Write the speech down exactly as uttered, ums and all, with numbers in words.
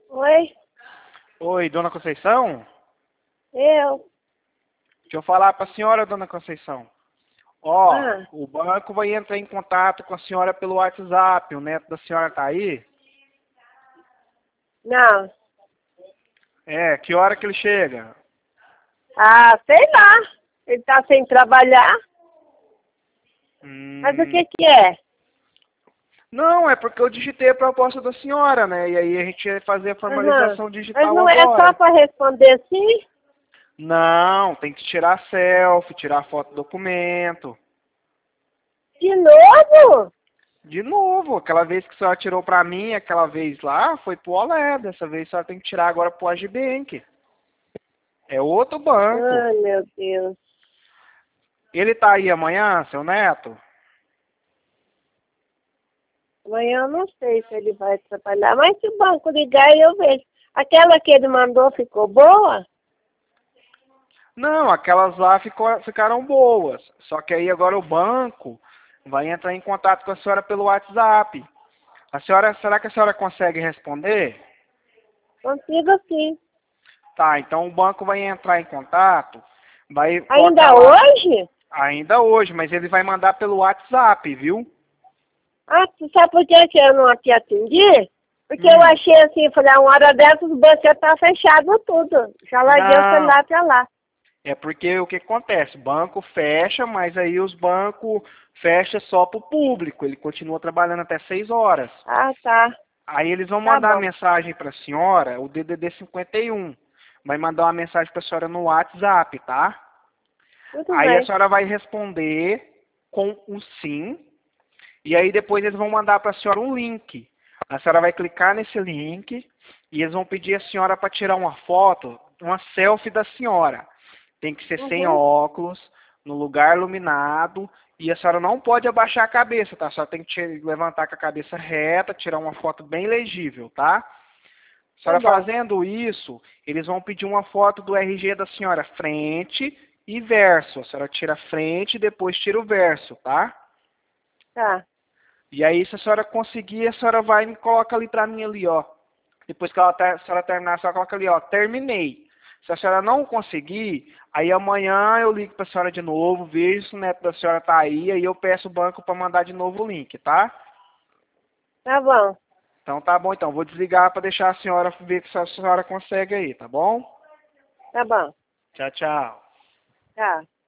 Oi, Oi, dona Conceição? eu. Deixa eu falar para a senhora, dona Conceição. Ó, Ah, o banco vai entrar em contato com a senhora pelo WhatsApp. O neto da senhora tá aí? não. É, que hora que ele chega? Ah, sei lá. Ele tá sem trabalhar. Mas o Hum, que que é? não, é porque eu digitei a proposta da senhora, né? E aí a gente ia fazer a Aham. formalização Mas digital não é só agora. para responder sim? Não, tem que tirar selfie, tirar foto do documento. De novo? De novo, aquela vez que a senhora tirou pra mim, aquela vez lá, foi pro Olé. Dessa vez a senhora tem que tirar agora pro Agibank. É outro banco. Ai, meu Deus. Ele tá aí amanhã, seu neto? Amanhã eu não sei se ele vai trabalhar. Mas se o banco ligar, eu vejo. Aquela que ele mandou ficou boa? Não, aquelas lá ficou, ficaram boas. Só que aí agora o banco vai entrar em contato com a senhora pelo WhatsApp. A senhora, será que a senhora consegue responder? Consigo sim. Tá, então o banco vai entrar em contato, vai colocar Ainda lá hoje? ainda hoje, mas ele vai mandar pelo WhatsApp, viu? Ah, tu sabe por que que eu não te atendi? Porque eu Hum. achei assim, falei, a uma hora dessas o banco já tá fechado tudo. Já larguei o Não, celular pra lá. é porque o que acontece? O banco fecha, mas aí os bancos fecham só para o público. Ele continua trabalhando até seis horas. Ah, tá. Aí eles vão Tá mandar a bom. mensagem para a senhora, o D D D cinquenta e um. Vai mandar uma mensagem para a senhora no WhatsApp, tá? Tudo Aí a bem. senhora vai responder com o sim. E aí depois eles vão mandar para a senhora um link. A senhora vai clicar nesse link e eles vão pedir a senhora para tirar uma foto, uma selfie da senhora. Tem que ser sem Uhum. óculos, no lugar iluminado, e a senhora não pode abaixar a cabeça, tá? A senhora tem que te- levantar com a cabeça reta, tirar uma foto bem legível, tá? A Tá senhora bom. fazendo isso, eles vão pedir uma foto do R G da senhora frente e verso. A senhora tira a frente e depois tira o verso, tá? Tá. E aí, se a senhora conseguir, a senhora vai e me coloca ali pra mim ali, ó. Depois que ela ter- a senhora terminar, a senhora coloca ali, ó, terminei. Se a senhora não conseguir, aí amanhã eu ligo pra senhora de novo, vejo se o neto da senhora tá aí, aí eu peço o banco pra mandar de novo o link, tá? Tá bom. Então tá bom, então. Vou desligar pra deixar a senhora ver se a senhora consegue aí, tá bom? Tá bom. Tchau, tchau. Tá.